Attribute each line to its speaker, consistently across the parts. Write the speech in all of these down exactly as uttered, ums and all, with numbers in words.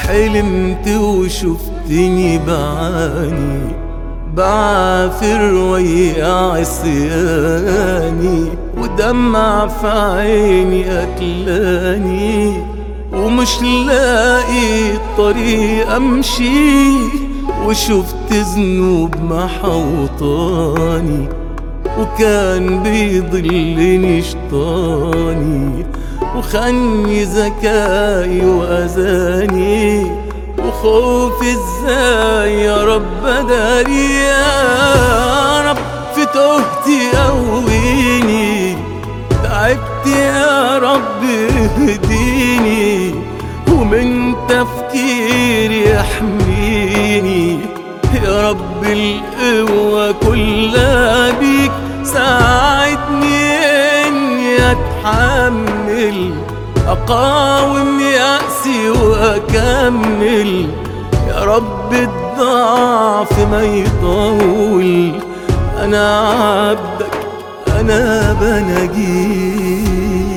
Speaker 1: حلمت وشفتني بعاني، بعافر ويا عصياني، ودمع في عيني قتلاني، ومش لاقي طريق امشي، وشفت ذنوب محوطاني، وكان بيضلني شطاني، وخني ذكائي وأذاني، وخوفي ازاي يا رب اداري، يا رب في تهتي قويني، تعبت يا رب اهديني، ومن تفكيري احميني، يا رب القوة كلها بيك، ساعدني اني اتحمل، اقاوم يأسي واكمل، يا رب الضعف ما يطول، انا عبدك انا بناجيك.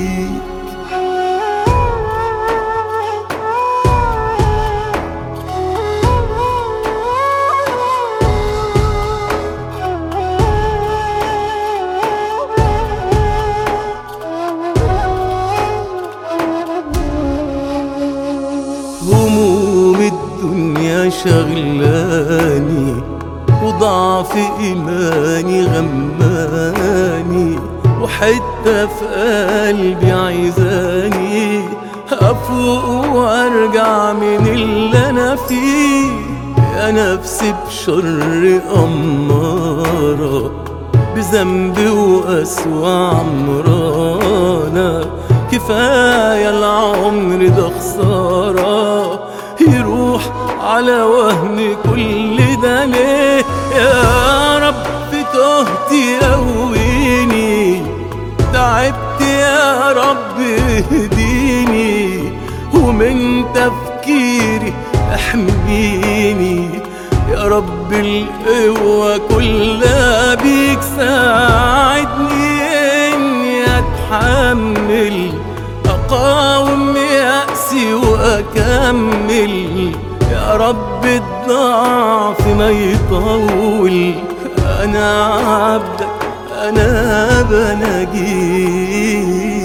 Speaker 1: هموم الدنيا شغلاني، وضعف إيماني غماني، وحتة في قلبي عايزاني أفوق وأرجع من اللي أنا فيه، يا نفسي بشر أمارة، بذنبي وقسوة عمرانة، كفاية العمر ده خسارة، يروح على وهن كل ده ليه، يا رب في تهتي قويني، تعبت يا رب اهديني، ومن تفكيري احميني، يا رب القوة كلها بيك، ساعدني اني اتحمل، اقاوم يأسي واكمل، يا رب الضعف ما يطول، انا عبدك انا بناجيك.